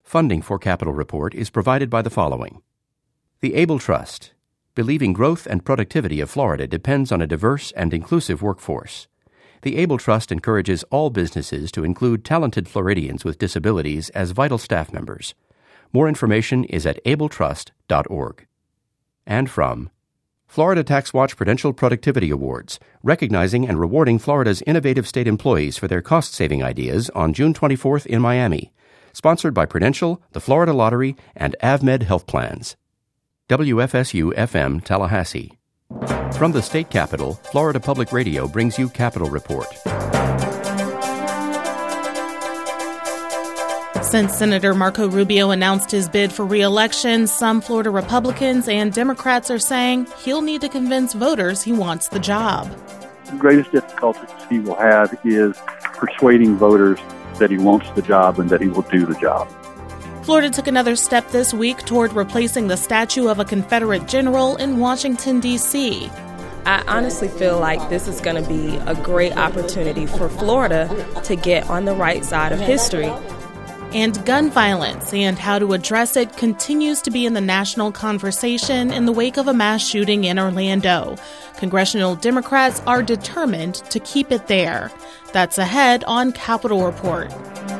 Funding for Capitol Report is provided by the following. The Able Trust, believing growth and productivity of Florida depends on a diverse and inclusive workforce. The Able Trust encourages all businesses to include talented Floridians with disabilities as vital staff members. More information is at abletrust.org. And from Florida Tax Watch Prudential Productivity Awards, recognizing and rewarding Florida's innovative state employees for their cost-saving ideas on June 24th in Miami. Sponsored by Prudential, the Florida Lottery, and AvMed Health Plans. WFSU-FM Tallahassee. From the state capitol, Florida Public Radio brings you Capitol Report. Since Senator Marco Rubio announced his bid for re-election, some Florida Republicans and Democrats are saying he'll need to convince voters he wants the job. The greatest difficulty he will have is persuading voters that he wants the job and that he will do the job. Florida took another step this week toward replacing the statue of a Confederate general in Washington, D.C. I honestly feel like this is going to be a great opportunity for Florida to get on the right side of history. And gun violence and how to address it continues to be in the national conversation in the wake of a mass shooting in Orlando. Congressional Democrats are determined to keep it there. That's ahead on Capitol Report.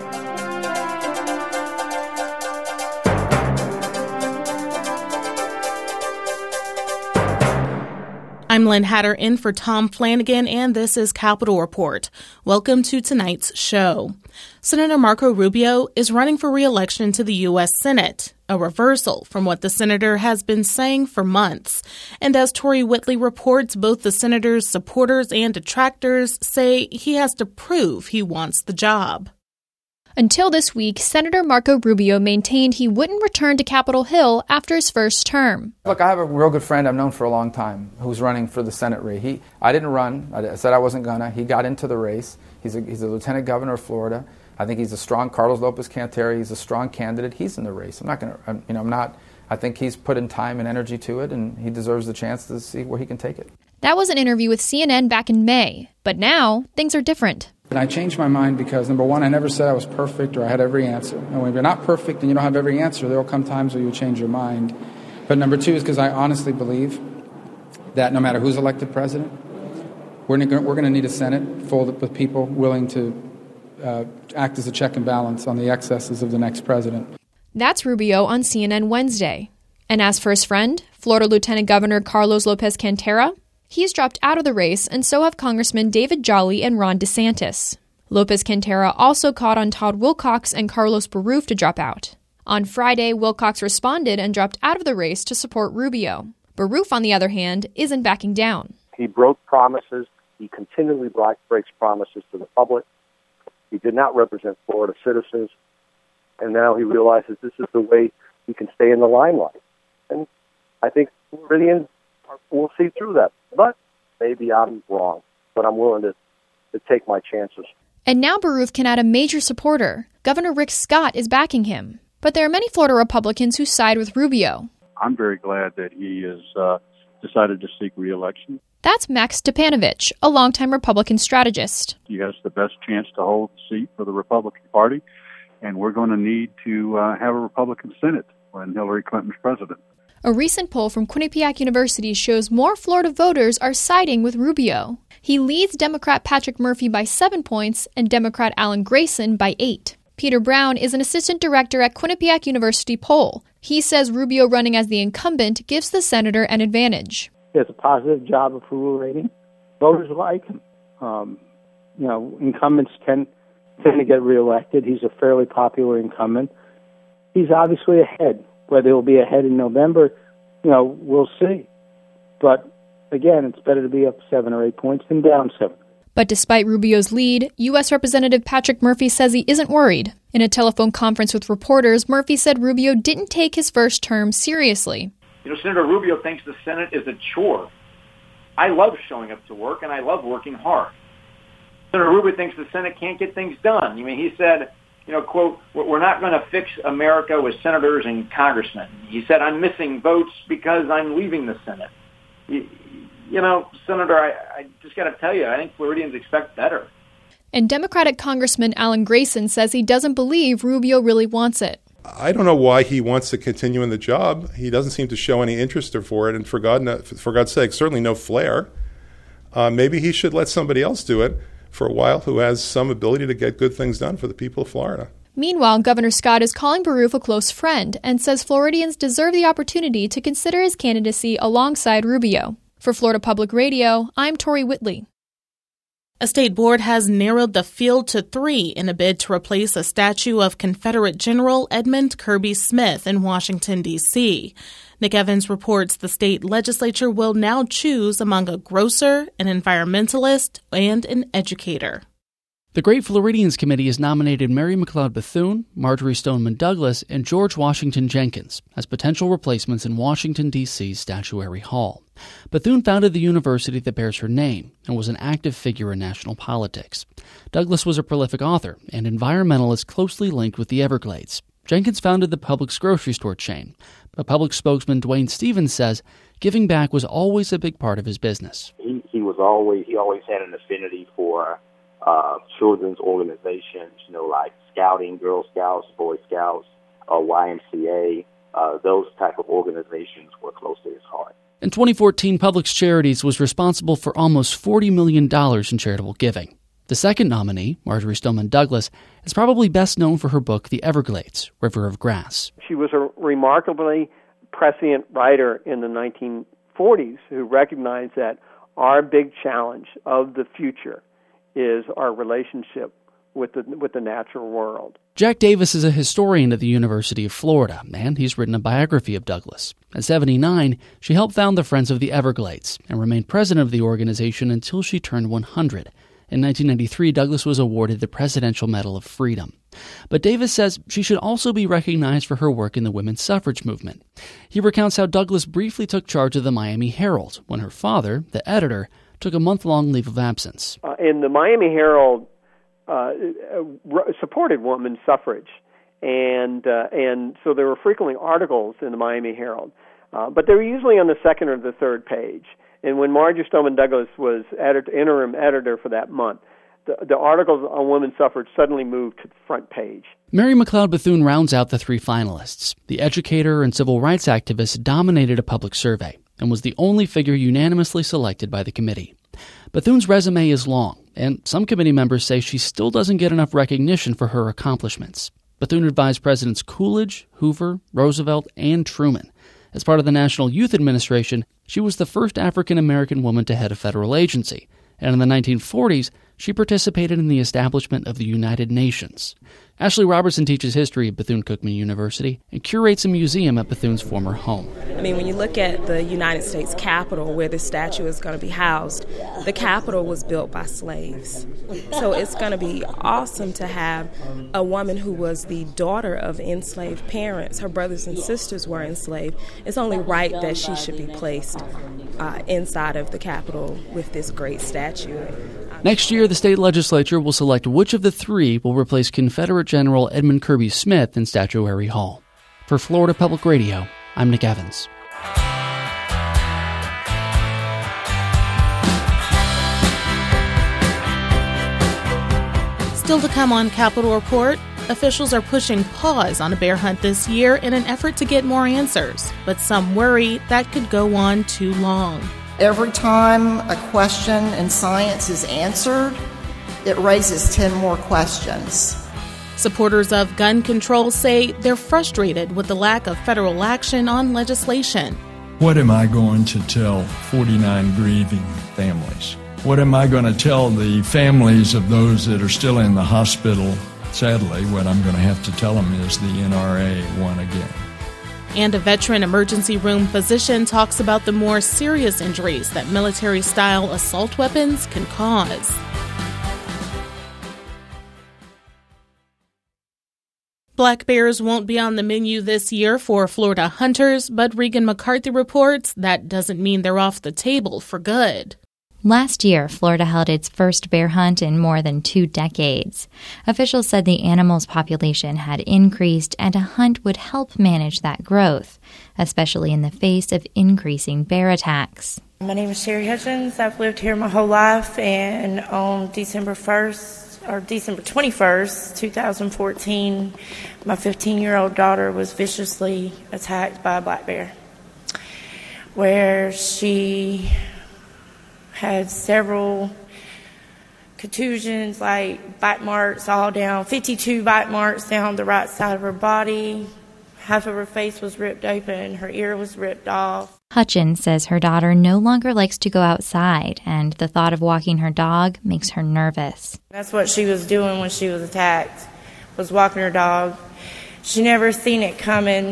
I'm Lynn Hatter in for Tom Flanagan, and this is Capitol Report. Welcome to tonight's show. Senator Marco Rubio is running for re-election to the U.S. Senate, a reversal from what the senator has been saying for months. And as Tori Whitley reports, both the senator's supporters and detractors say he has to prove he wants the job. Until this week, Senator Marco Rubio maintained he wouldn't return to Capitol Hill after his first term. Look, I have a real good friend I've known for a long time who's running for the Senate race. I didn't run. I said I wasn't gonna. He got into the race. He's a lieutenant governor of Florida. I think he's a strong Carlos Lopez Cantera. He's a strong candidate. He's in the race. I think he's put in time and energy to it, and he deserves the chance to see where he can take it. That was an interview with CNN back in May, but now things are different. And I changed my mind because, number one, I never said I was perfect or I had every answer. And when you're not perfect and you don't have every answer, there will come times where you change your mind. But number two is because I honestly believe that no matter who's elected president, we're going to need a Senate full with people willing to act as a check and balance on the excesses of the next president. That's Rubio on CNN Wednesday. And as for his friend, Florida Lieutenant Governor Carlos Lopez Cantera, he's dropped out of the race, and so have Congressmen David Jolly and Ron DeSantis. Lopez Cantera also called on Todd Wilcox and Carlos Barruf to drop out. On Friday, Wilcox responded and dropped out of the race to support Rubio. Barruf, on the other hand, isn't backing down. He broke promises. He continually breaks promises to the public. He did not represent Florida citizens. And now he realizes this is the way he can stay in the limelight. And I think Floridians will see through that. But maybe I'm wrong. But I'm willing to take my chances. And now Barruf can add a major supporter. Governor Rick Scott is backing him. But there are many Florida Republicans who side with Rubio. I'm very glad that he has decided to seek re-election. That's Max Stepanovich, a longtime Republican strategist. He has the best chance to hold the seat for the Republican Party, and we're going to need to have a Republican Senate when Hillary Clinton's president. A recent poll from Quinnipiac University shows more Florida voters are siding with Rubio. He leads Democrat Patrick Murphy by 7 points and Democrat Alan Grayson by 8. Peter Brown is an assistant director at Quinnipiac University Poll. He says Rubio running as the incumbent gives the senator an advantage. He has a positive job approval rating. Voters like him. Incumbents tend to get reelected. He's a fairly popular incumbent. He's obviously ahead. Whether he'll be ahead in November, we'll see. But again, it's better to be up 7 or 8 points than down 7. But despite Rubio's lead, U.S. Representative Patrick Murphy says he isn't worried. In a telephone conference with reporters, Murphy said Rubio didn't take his first term seriously. Senator Rubio thinks the Senate is a chore. I love showing up to work, and I love working hard. Senator Rubio thinks the Senate can't get things done. He said, quote, "We're not going to fix America with senators and congressmen." He said, "I'm missing votes because I'm leaving the Senate." Senator, I just got to tell you, I think Floridians expect better. And Democratic Congressman Alan Grayson says he doesn't believe Rubio really wants it. I don't know why he wants to continue in the job. He doesn't seem to show any interest for it, and for God's sake, certainly no flair. Maybe he should let somebody else do it for a while who has some ability to get good things done for the people of Florida. Meanwhile, Governor Scott is calling Baruf a close friend and says Floridians deserve the opportunity to consider his candidacy alongside Rubio. For Florida Public Radio, I'm Tori Whitley. A state board has narrowed the field to 3 in a bid to replace a statue of Confederate General Edmund Kirby Smith in Washington, D.C. Nick Evans reports the state legislature will now choose among a grocer, an environmentalist, and an educator. The Great Floridians Committee has nominated Mary McLeod Bethune, Marjorie Stoneman Douglas, and George Washington Jenkins as potential replacements in Washington, D.C.'s Statuary Hall. Bethune founded the university that bears her name and was an active figure in national politics. Douglas was a prolific author and environmentalist closely linked with the Everglades. Jenkins founded the Publix grocery store chain. But Publix spokesman Dwayne Stevens says giving back was always a big part of his business. He always had an affinity for children's organizations, like Scouting, Girl Scouts, Boy Scouts, YMCA. Those type of organizations were close to his heart. In 2014, Publix Charities was responsible for almost $40 million in charitable giving. The second nominee, Marjorie Stoneman Douglas, is probably best known for her book, The Everglades, River of Grass. She was a remarkably prescient writer in the 1940s who recognized that our big challenge of the future is our relationship with the natural world. Jack Davis is a historian at the University of Florida, and he's written a biography of Douglas. At 79, she helped found the Friends of the Everglades and remained president of the organization until she turned 100. In 1993, Douglas was awarded the Presidential Medal of Freedom. But Davis says she should also be recognized for her work in the women's suffrage movement. He recounts how Douglas briefly took charge of the Miami Herald when her father, the editor, took a month-long leave of absence. And the Miami Herald supported women's suffrage, and so there were frequently articles in the Miami Herald, but they were usually on the second or the third page. And when Marjorie Stoneman Douglas was interim editor for that month, the articles on women's suffrage suddenly moved to the front page. Mary McLeod Bethune rounds out the 3 finalists. The educator and civil rights activist dominated a public survey and was the only figure unanimously selected by the committee. Bethune's resume is long, and some committee members say she still doesn't get enough recognition for her accomplishments. Bethune advised Presidents Coolidge, Hoover, Roosevelt, and Truman. As part of the National Youth Administration, she was the first African-American woman to head a federal agency, and in the 1940s, she participated in the establishment of the United Nations. Ashley Robertson teaches history at Bethune-Cookman University and curates a museum at Bethune's former home. I mean, when you look at the United States Capitol, where this statue is going to be housed, the Capitol was built by slaves. So it's going to be awesome to have a woman who was the daughter of enslaved parents. Her brothers and sisters were enslaved. It's only right that she should be placed inside of the Capitol with this great statue. Next year, the state legislature will select which of the 3 will replace Confederate General Edmund Kirby Smith in Statuary Hall. For Florida Public Radio, I'm Nick Evans. Still to come on Capitol Report, officials are pushing pause on a bear hunt this year in an effort to get more answers, but some worry that could go on too long. Every time a question in science is answered, it raises 10 more questions. Supporters of gun control say they're frustrated with the lack of federal action on legislation. What am I going to tell 49 grieving families? What am I going to tell the families of those that are still in the hospital? Sadly, what I'm going to have to tell them is the NRA won again. And a veteran emergency room physician talks about the more serious injuries that military-style assault weapons can cause. Black bears won't be on the menu this year for Florida hunters, but Regan McCarthy reports that doesn't mean they're off the table for good. Last year, Florida held its first bear hunt in more than 2 decades. Officials said the animal's population had increased and a hunt would help manage that growth, especially in the face of increasing bear attacks. My name is Sherry Hutchins. I've lived here my whole life, and on December 1st, or December 21st, 2014, my 15-year-old daughter was viciously attacked by a black bear, where she had several contusions, like bite marks all down, 52 bite marks down the right side of her body. Half of her face was ripped open, her ear was ripped off. Hutchins says her daughter no longer likes to go outside, and the thought of walking her dog makes her nervous. That's what she was doing when she was attacked, was walking her dog. She never seen it coming.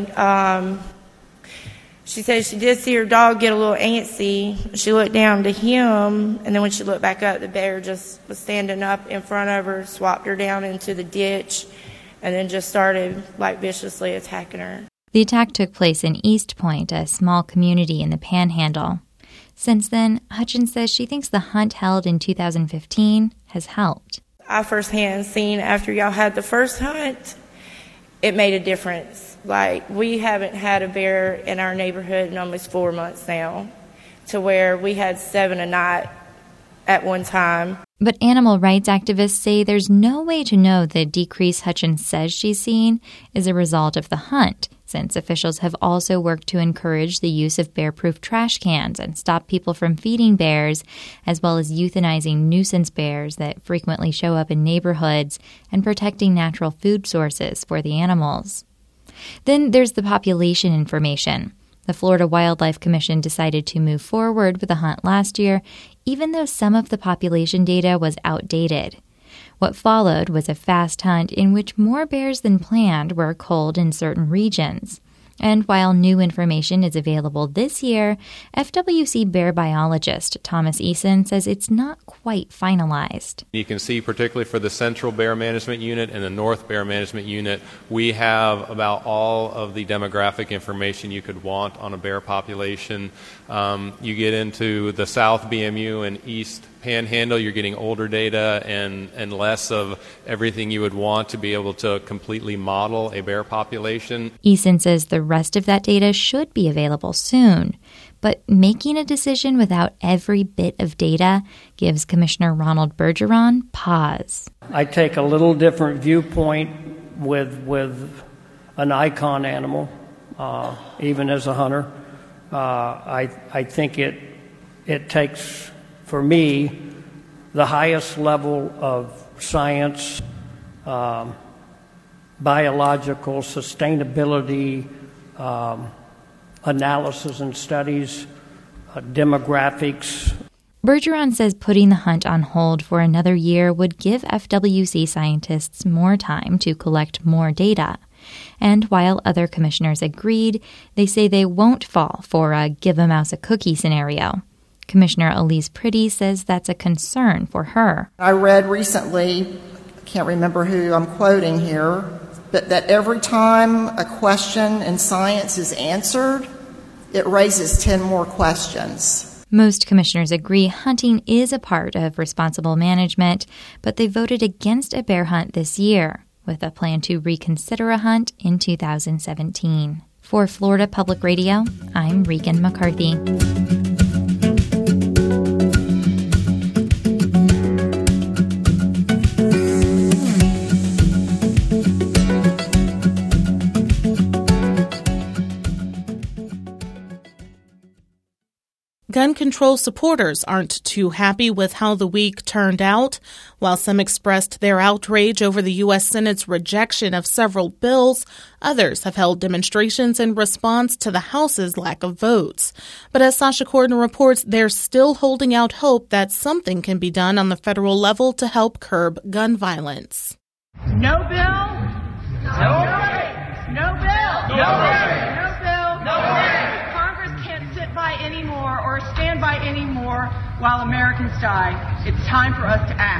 She said she did see her dog get a little antsy. She looked down to him, and then when she looked back up, the bear just was standing up in front of her, swapped her down into the ditch, and then just started viciously attacking her. The attack took place in East Point, a small community in the Panhandle. Since then, Hutchins says she thinks the hunt held in 2015 has helped. I firsthand seen after y'all had the first hunt, it made a difference. We haven't had a bear in our neighborhood in almost 4 months now, to where we had 7 a night at one time. But animal rights activists say there's no way to know the decrease Hutchins says she's seen is a result of the hunt, since officials have also worked to encourage the use of bear-proof trash cans and stop people from feeding bears, as well as euthanizing nuisance bears that frequently show up in neighborhoods and protecting natural food sources for the animals. Then there's the population information. The Florida Wildlife Commission decided to move forward with the hunt last year, even though some of the population data was outdated. What followed was a fast hunt in which more bears than planned were culled in certain regions. And while new information is available this year, FWC bear biologist Thomas Eason says it's not quite finalized. You can see, particularly for the Central Bear Management Unit and the North Bear Management Unit, we have about all of the demographic information you could want on a bear population. You get into the South BMU and East Panhandle, you're getting older data and less of everything you would want to be able to completely model a bear population. Eason says the rest of that data should be available soon, but making a decision without every bit of data gives Commissioner Ronald Bergeron pause. I take a little different viewpoint with an icon animal, even as a hunter. I think it takes, for me, the highest level of science, biological sustainability, analysis and studies, demographics. Bergeron says putting the hunt on hold for another year would give FWC scientists more time to collect more data. And while other commissioners agreed, they say they won't fall for a give a mouse a cookie scenario. Commissioner Elise Priddy says that's a concern for her. I read recently, I can't remember who I'm quoting here, but that every time a question in science is answered, it raises 10 more questions. Most commissioners agree hunting is a part of responsible management, but they voted against a bear hunt this year, with a plan to reconsider a hunt in 2017. For Florida Public Radio, I'm Regan McCarthy. Gun control supporters aren't too happy with how the week turned out. While some expressed their outrage over the U.S. Senate's rejection of several bills, others have held demonstrations in response to the House's lack of votes. But as Sasha Corden reports, they're still holding out hope that something can be done on the federal level to help curb gun violence. No bill, no break. No bill, no break. No bill, no break. Congress can't sit by anymore or stand by anymore while Americans die. It's time for us to act.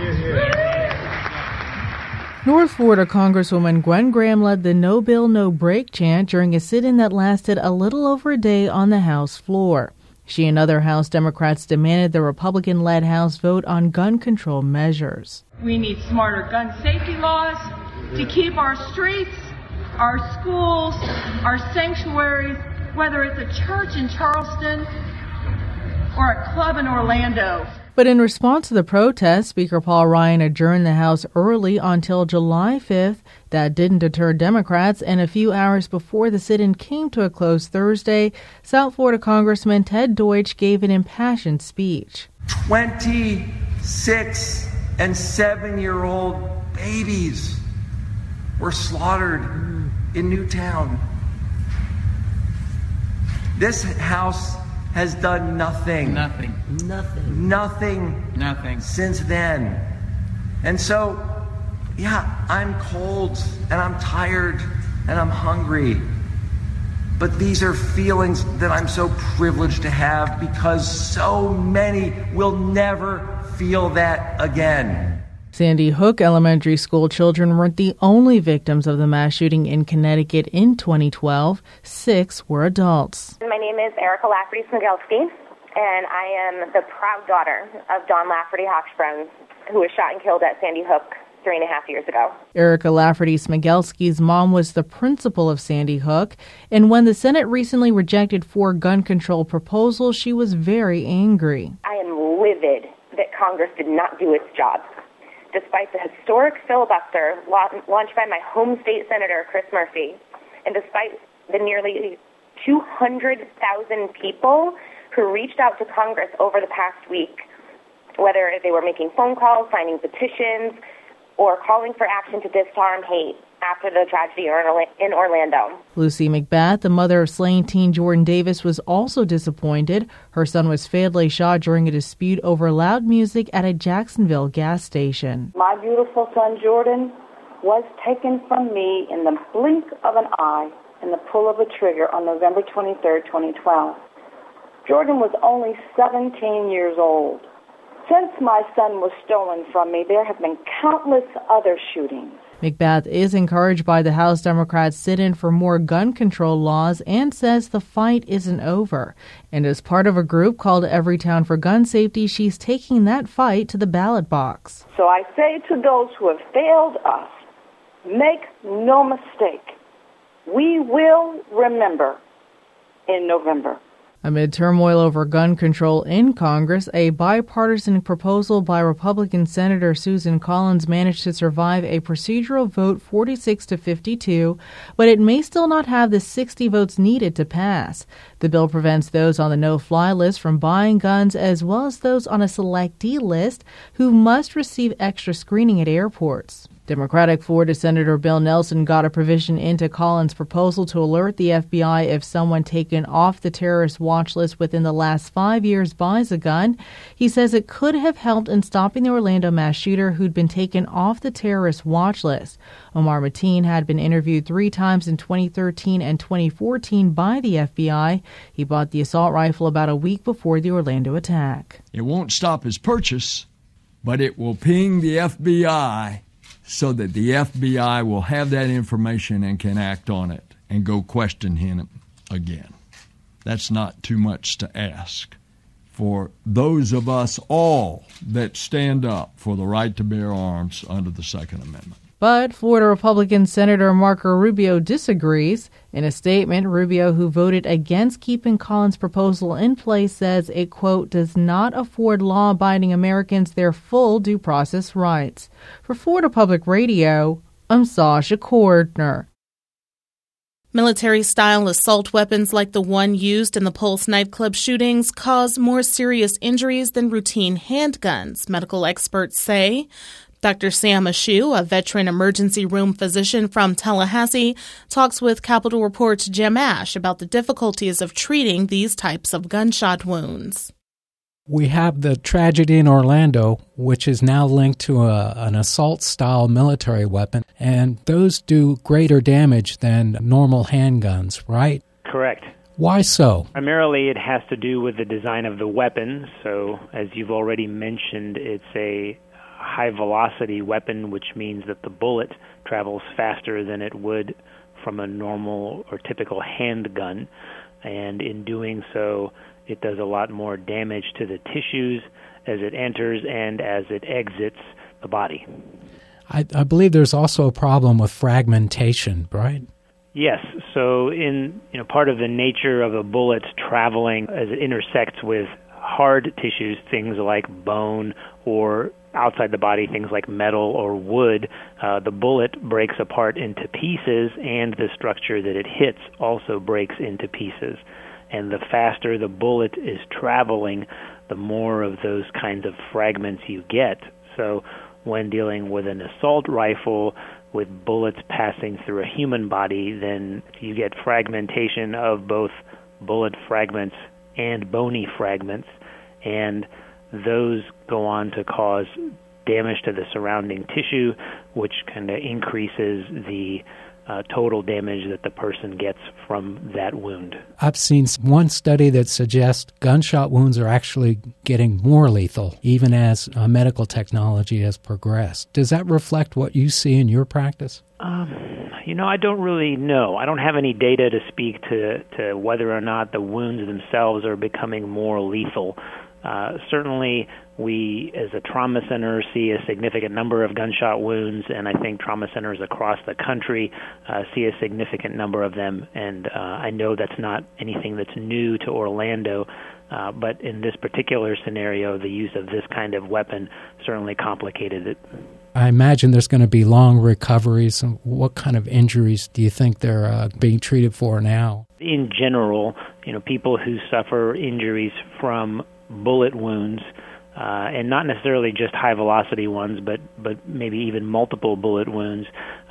North Florida Congresswoman Gwen Graham led the No Bill, No Break chant during a sit-in that lasted a little over a day on the House floor. She and other House Democrats demanded the Republican-led House vote on gun control measures. We need smarter gun safety laws to keep our streets, our schools, our sanctuaries, whether it's a church in Charleston or a club in Orlando. But in response to the protest, Speaker Paul Ryan adjourned the House early until July 5th. That didn't deter Democrats, and a few hours before the sit-in came to a close Thursday, South Florida Congressman Ted Deutsch gave an impassioned speech. 26 and 7-year-old babies were slaughtered in Newtown. This House has done nothing since then. And so, yeah, I'm cold and I'm tired and I'm hungry. But these are feelings that I'm so privileged to have because so many will never feel that again. Sandy Hook Elementary School children weren't the only victims of the mass shooting in Connecticut in 2012. 6 were adults. My name is Erica Lafferty-Smigelski, and I am the proud daughter of Don Lafferty-Hochsprung, who was shot and killed at Sandy Hook 3.5 years ago. Erica Lafferty-Smigelski's mom was the principal of Sandy Hook, and when the Senate recently rejected 4 gun control proposals, she was very angry. I am livid that Congress did not do its job. Despite the historic filibuster launched by my home state senator, Chris Murphy, and despite the nearly 200,000 people who reached out to Congress over the past week, whether they were making phone calls, signing petitions, or calling for action to disarm hate after the tragedy in Orlando. Lucy McBath, the mother of slain teen Jordan Davis, was also disappointed. Her son was fatally shot during a dispute over loud music at a Jacksonville gas station. My beautiful son Jordan was taken from me in the blink of an eye in the pull of a trigger on November 23, 2012. Jordan was only 17 years old. Since my son was stolen from me, there have been countless other shootings. McBath is encouraged by the House Democrats' sit-in for more gun control laws and says the fight isn't over. And as part of a group called Everytown for Gun Safety, she's taking that fight to the ballot box. So I say to those who have failed us, make no mistake, we will remember in November. Amid turmoil over gun control in Congress, a bipartisan proposal by Republican Senator Susan Collins managed to survive a procedural vote 46-52, but it may still not have the 60 votes needed to pass. The bill prevents those on the no-fly list from buying guns, as well as those on a selectee list who must receive extra screening at airports. Democratic Florida Senator Bill Nelson got a provision into Collins' proposal to alert the FBI if someone taken off the terrorist watch list within the last 5 years buys a gun. He says it could have helped in stopping the Orlando mass shooter who'd been taken off the terrorist watch list. Omar Mateen had been interviewed 3 times in 2013 and 2014 by the FBI. He bought the assault rifle about a week before the Orlando attack. It won't stop his purchase, but it will ping the FBI so that the FBI will have that information and can act on it and go question him again. That's not too much to ask for those of us all that stand up for the right to bear arms under the Second Amendment. But Florida Republican Senator Marco Rubio disagrees. In a statement, Rubio, who voted against keeping Collins' proposal in place, says it, quote, does not afford law-abiding Americans their full due process rights. For Florida Public Radio, I'm Sasha Cordner. Military-style assault weapons like the one used in the Pulse nightclub shootings cause more serious injuries than routine handguns, medical experts say. Dr. Sam Ashu, a veteran emergency room physician from Tallahassee, talks with Capitol Report's Jim Ash about the difficulties of treating these types of gunshot wounds. We have the tragedy in Orlando, which is now linked to an assault-style military weapon, and those do greater damage than normal handguns, right? Correct. Why so? Primarily, it has to do with the design of the weapon. So, as you've already mentioned, it's a high-velocity weapon, which means that the bullet travels faster than it would from a normal or typical handgun. And in doing so, it does a lot more damage to the tissues as it enters and as it exits the body. I believe there's also a problem with fragmentation, right? Yes. So in part of the nature of a bullet traveling as it intersects with hard tissues, things like bone, or outside the body, things like metal or wood, the bullet breaks apart into pieces, and the structure that it hits also breaks into pieces. And the faster the bullet is traveling, the more of those kinds of fragments you get. So when dealing with an assault rifle with bullets passing through a human body, then you get fragmentation of both bullet fragments and bony fragments, and those go on to cause damage to the surrounding tissue, which kind of increases the total damage that the person gets from that wound. I've seen one study that suggests gunshot wounds are actually getting more lethal, even as medical technology has progressed. Does that reflect what you see in your practice? I don't really know. I don't have any data to speak to whether or not the wounds themselves are becoming more lethal. Certainly, we, as a trauma center, see a significant number of gunshot wounds, and I think trauma centers across the country see a significant number of them. And I know that's not anything that's new to Orlando, but in this particular scenario, the use of this kind of weapon certainly complicated it. I imagine there's going to be long recoveries. What kind of injuries do you think they're being treated for now? In general, people who suffer injuries from bullet wounds, and not necessarily just high-velocity ones, but maybe even multiple bullet wounds,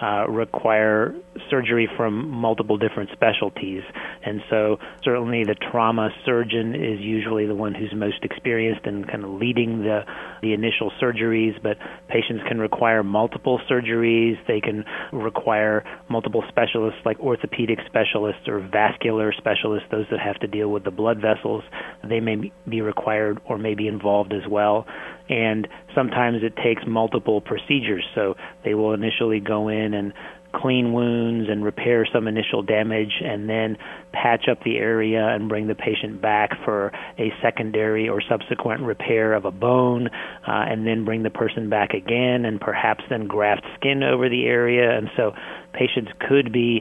require surgery from multiple different specialties. And so certainly the trauma surgeon is usually the one who's most experienced and kind of leading the initial surgeries, but patients can require multiple surgeries. They can require multiple specialists like orthopedic specialists or vascular specialists, those that have to deal with the blood vessels. They may be required or may be involved as well. And sometimes it takes multiple procedures. So they will initially go in and clean wounds and repair some initial damage, and then patch up the area and bring the patient back for a secondary or subsequent repair of a bone, and then bring the person back again and perhaps then graft skin over the area. And so patients could be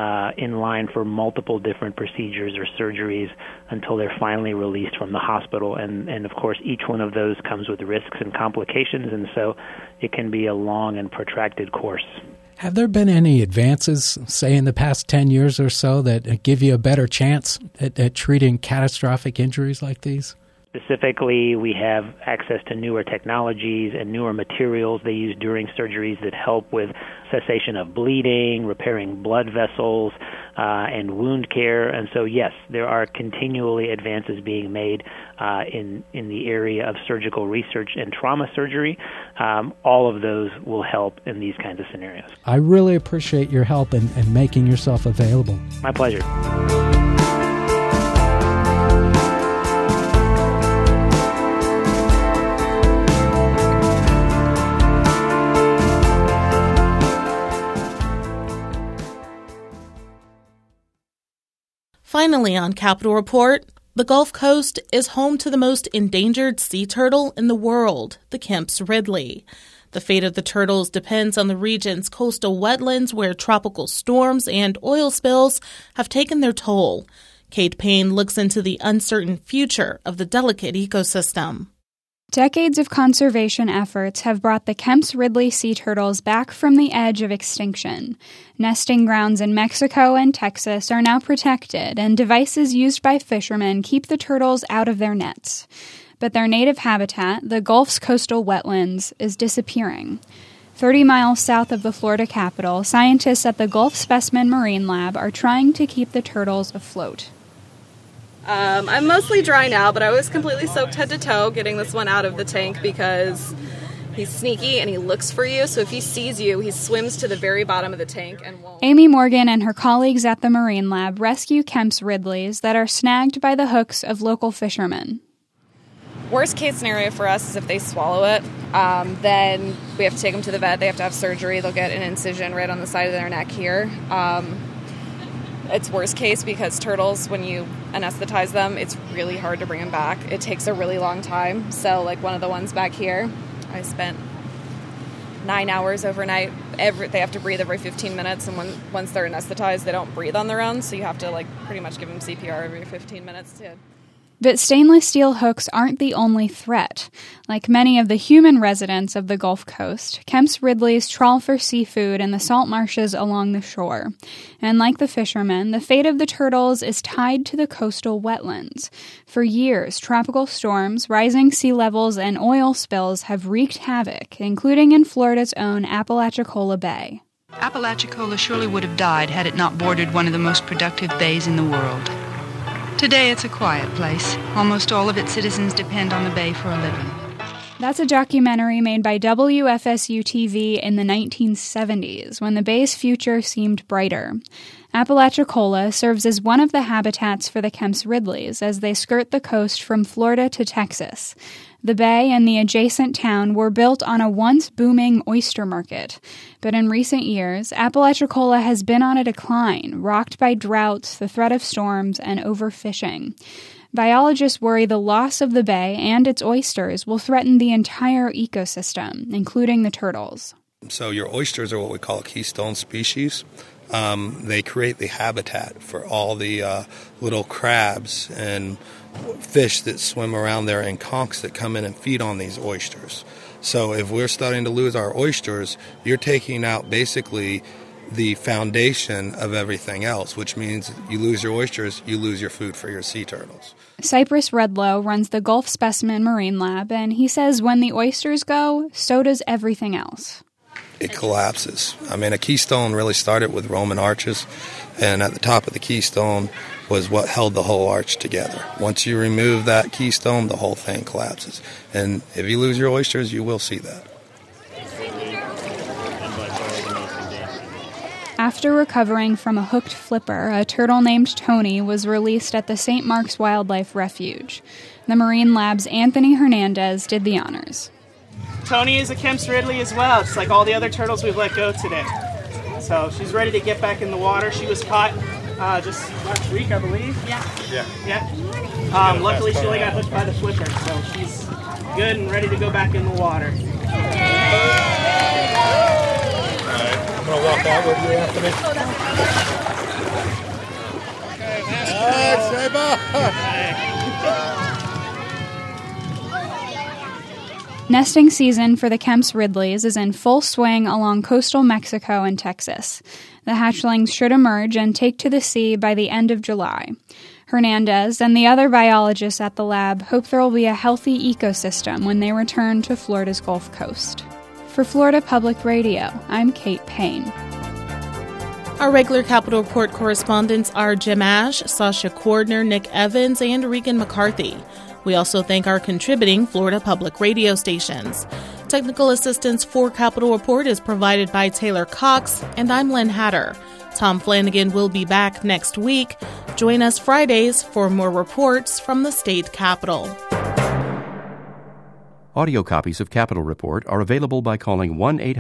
in line for multiple different procedures or surgeries until they're finally released from the hospital. And of course, each one of those comes with risks and complications, and so it can be a long and protracted course. Have there been any advances, say in the past 10 years or so, that give you a better chance at treating catastrophic injuries like these? Specifically, we have access to newer technologies and newer materials they use during surgeries that help with cessation of bleeding, repairing blood vessels, and wound care. And so, yes, there are continually advances being made in the area of surgical research and trauma surgery. All of those will help in these kinds of scenarios. I really appreciate your help in making yourself available. My pleasure. Finally on Capitol Report, the Gulf Coast is home to the most endangered sea turtle in the world, the Kemp's ridley. The fate of the turtles depends on the region's coastal wetlands where tropical storms and oil spills have taken their toll. Kate Payne looks into the uncertain future of the delicate ecosystem. Decades of conservation efforts have brought the Kemp's ridley sea turtles back from the edge of extinction. Nesting grounds in Mexico and Texas are now protected, and devices used by fishermen keep the turtles out of their nets. But their native habitat, the Gulf's coastal wetlands, is disappearing. 30 miles south of the Florida capital, scientists at the Gulf Specimen Marine Lab are trying to keep the turtles afloat. I'm mostly dry now, but I was completely soaked head to toe getting this one out of the tank because he's sneaky and he looks for you. So if he sees you, he swims to the very bottom of the tank and won't. Amy Morgan and her colleagues at the Marine Lab rescue Kemp's ridleys that are snagged by the hooks of local fishermen. Worst case scenario for us is if they swallow it, then we have to take them to the vet. They have to have surgery. They'll get an incision right on the side of their neck here. It's worst case because turtles, when you anesthetize them, it's really hard to bring them back. It takes a really long time. So like one of the ones back here, I spent 9 hours overnight. They have to breathe every 15 minutes, and once they're anesthetized, they don't breathe on their own. So you have to pretty much give them CPR every 15 minutes to But stainless steel hooks aren't the only threat. Like many of the human residents of the Gulf Coast, Kemp's Ridleys trawl for seafood in the salt marshes along the shore. And like the fishermen, the fate of the turtles is tied to the coastal wetlands. For years, tropical storms, rising sea levels, and oil spills have wreaked havoc, including in Florida's own Apalachicola Bay. Apalachicola surely would have died had it not bordered one of the most productive bays in the world. Today it's a quiet place. Almost all of its citizens depend on the bay for a living. That's a documentary made by WFSU-TV in the 1970s, when the bay's future seemed brighter. Apalachicola serves as one of the habitats for the Kemp's Ridleys as they skirt the coast from Florida to Texas. The bay and the adjacent town were built on a once booming oyster market. But in recent years, Apalachicola has been on a decline, rocked by droughts, the threat of storms, and overfishing. Biologists worry the loss of the bay and its oysters will threaten the entire ecosystem, including the turtles. So your oysters are what we call a keystone species. They create the habitat for all the little crabs and fish that swim around there and conchs that come in and feed on these oysters. So if we're starting to lose our oysters, you're taking out basically the foundation of everything else, which means you lose your oysters, you lose your food for your sea turtles. Cypress Redlow runs the Gulf Specimen Marine Lab, and he says when the oysters go, so does everything else. It collapses. I mean, a keystone really started with Roman arches, and at the top of the keystone was what held the whole arch together. Once you remove that keystone, the whole thing collapses. And if you lose your oysters, you will see that. After recovering from a hooked flipper, a turtle named Tony was released at the St. Mark's Wildlife Refuge. The Marine Lab's Anthony Hernandez did the honors. Tony is a Kemp's Ridley as well, just like all the other turtles we've let go today. So she's ready to get back in the water. She was caught just last week, I believe. Yeah. Luckily, she only got hooked by the flipper, so she's good and ready to go back in the water. I'm going to walk out with you, Anthony. Nesting season for the Kemp's Ridleys is in full swing along coastal Mexico and Texas. The hatchlings should emerge and take to the sea by the end of July. Hernandez and the other biologists at the lab hope there will be a healthy ecosystem when they return to Florida's Gulf Coast. For Florida Public Radio, I'm Kate Payne. Our regular Capitol Report correspondents are Jim Ash, Sasha Cordner, Nick Evans, and Regan McCarthy. We also thank our contributing Florida Public Radio stations. Technical assistance for Capitol Report is provided by Taylor Cox, and I'm Lynn Hatter. Tom Flanagan will be back next week. Join us Fridays for more reports from the state capitol. Audio copies of Capitol Report are available by calling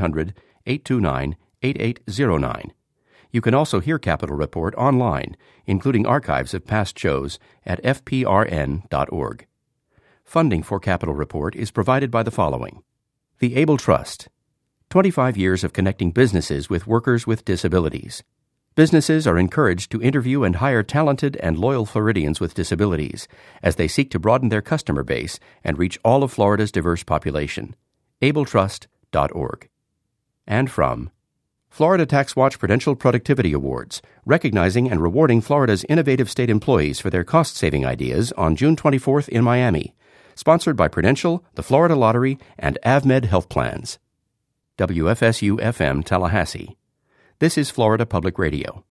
1-800-829-8809. You can also hear Capitol Report online, including archives of past shows at fprn.org. Funding for Capitol Report is provided by the following. The Able Trust, 25 years of connecting businesses with workers with disabilities. Businesses are encouraged to interview and hire talented and loyal Floridians with disabilities as they seek to broaden their customer base and reach all of Florida's diverse population. abletrust.org. And from Florida Tax Watch Prudential Productivity Awards, recognizing and rewarding Florida's innovative state employees for their cost-saving ideas on June 24th in Miami. Sponsored by Prudential, the Florida Lottery, and AvMed Health Plans. WFSU-FM Tallahassee. This is Florida Public Radio.